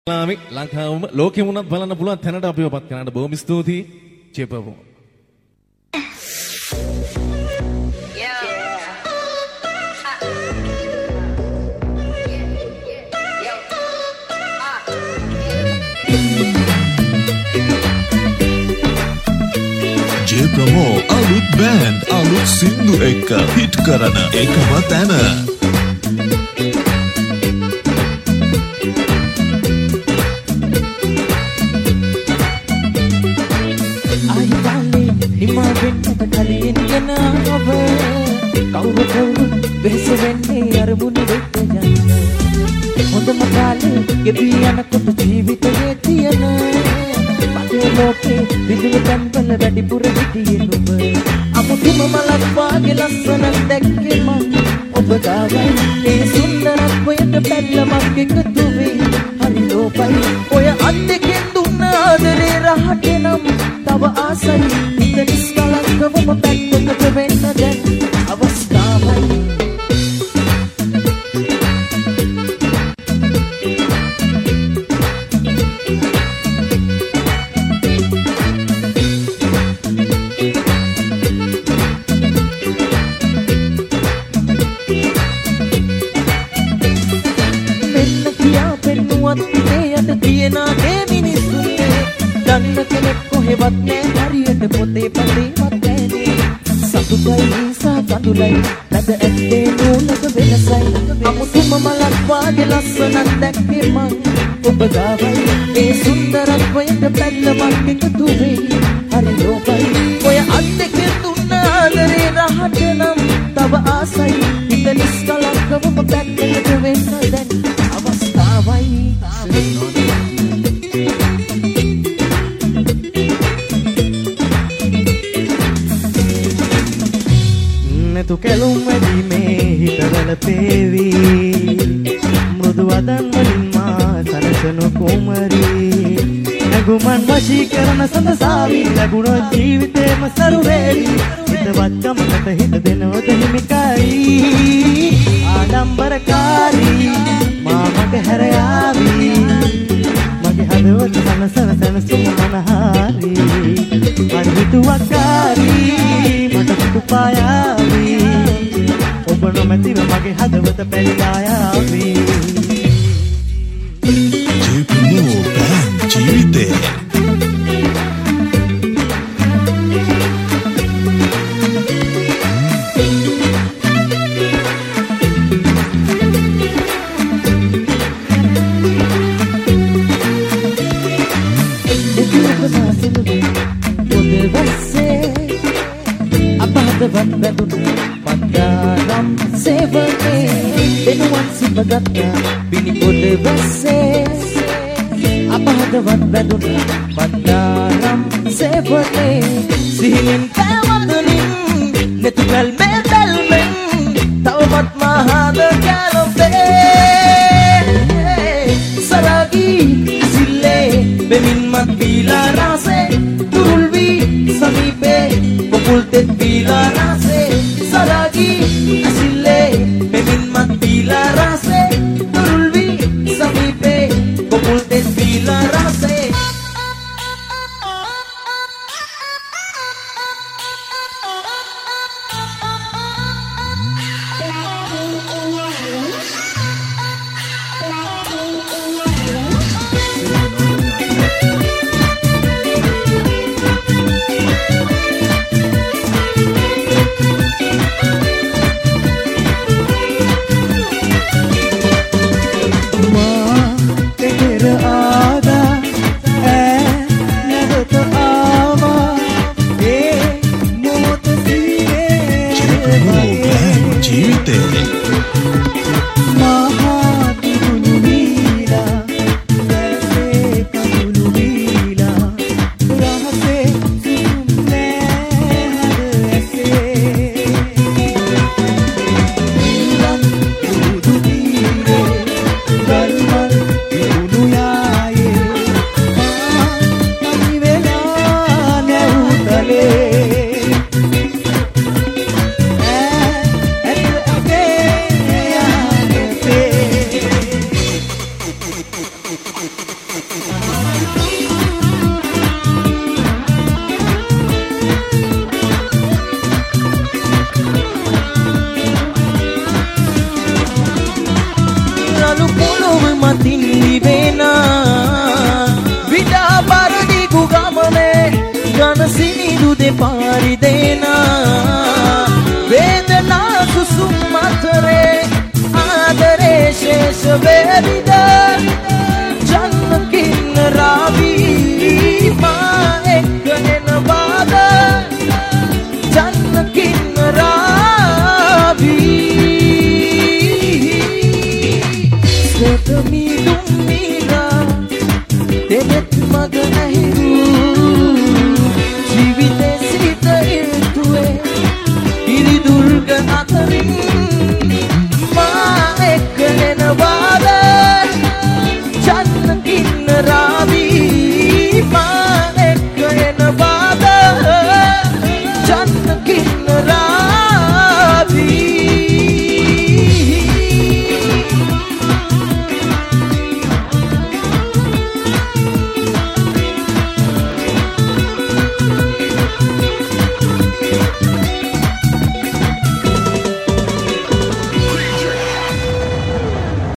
ලංකාවම ලෝකෙම උනත් බලන්න පුළුවන් තැනට අපිවපත් කරන්න බොහොම ස්තුතියි චේපවෝ. ජේප්‍රමෝ අලුත් බෑන්ඩ් අලුත් සින්දු එක්ක හිට් කරන එකම තැන. හිමාවෙන්නට කලින් යනව කවුරු වෙහෙස වෙන්නේ අරමුණු වෙත යන හොඳම කාලේ ගෙවී යනකොට ජීවිතයේ තියෙන මගේ ලෝකේ විදුලි තැන්වල වැඩිපුර හිටියේ ඔබ අමුතුම මලක් වාගේ ලස්සනක් දැක්කේ මං ඔබ ගාවයි ඒ සුන්දරත්වයට බැල්ල මං එකතු වේ හරි ලෝකයි ඔය අත් දෙකෙන් දුන්න ආදරේ රහට නම් තව ආසයි ඉතිරිස් කලකවම පැත්තකට වෙන්න දැන් අවස්ථාවයි මෙන්න කියා පෙන්නුවත් මේ යට තියෙන දේ මිනිස්සුන්ගේ දන්න කෙනෙක් කොහෙවත් නෑ හරියට පොතේ පතේවත් නෑනේ සතුටයි නිසා කඳුලයි නැද ඇත්තේ නූලක වෙනසයි අමුතුම මලක් වාගේ ලස්සනක් දැක්කේ මං ඔබ ගාවයි ඒ සුන්දරත්වයට බැල්ල මං එකතු වෙයි හරි ලෝකයි ඔය අත් දෙකෙන් දුන්න ආදරේ රහට නම් තව ආසයි ඉතලිස් කලක්කවම පැත්තකට වෙන්න දැන් අවස්ථාවයි තු කැලුම් වැඩීමේ හිතවල පේවි මෘදු වදන් වලින් මා සරසනු කුමරී නැගුමන් වශී කරන සඳසාවි ලැබුණොත් ජීවිතේම සරු වේවි හිතවත්කමකට හිත දෙනවද හිමිකයි ආඩම්බරකාරී මා මගේ හැර යාවි මගේ හදවත සනසන සනසුම මනහාරි හරි හිතුවක්කාරී මට පුපායාවි ඔබ නොමැතිව මගේ හදවත පැලිලායාවි ජේප්‍රමෝ බෑන්ඩ් ජීවිතේ වත් වැදුන පන්දාරම් සේවනේ දෙනුවන් සිඹගත්තා බිනි පොඩ වැස්සේ අපහදවත් වැදුන පන්දාරම් සේවනේ සිහිනෙන් කවදනින් නැතු බැල්මේ බැල්මෙන් තවමත් මහාද කැලොපේ සරාගී සිල්ලේ බෙමින්මත් පීලා රාසේ තුරුල් වී සමීපේ Pukul tet bila rase saragi asile bemin mat bila rase turulvi samipe pukul tet bila rase Lalu puluh mati libena Vida bardi gugamane Gana sini dude pari dena Vedana susumatre Adare shesha vedida Janna kin ravi Ma ekkanena vada Janna kin ravi Setami dummira Denet maganahiru Jivite sita irtue Iri durga atarin Ma ekkanena vada Janna kin ravi Ma ekkanena vada Janna kin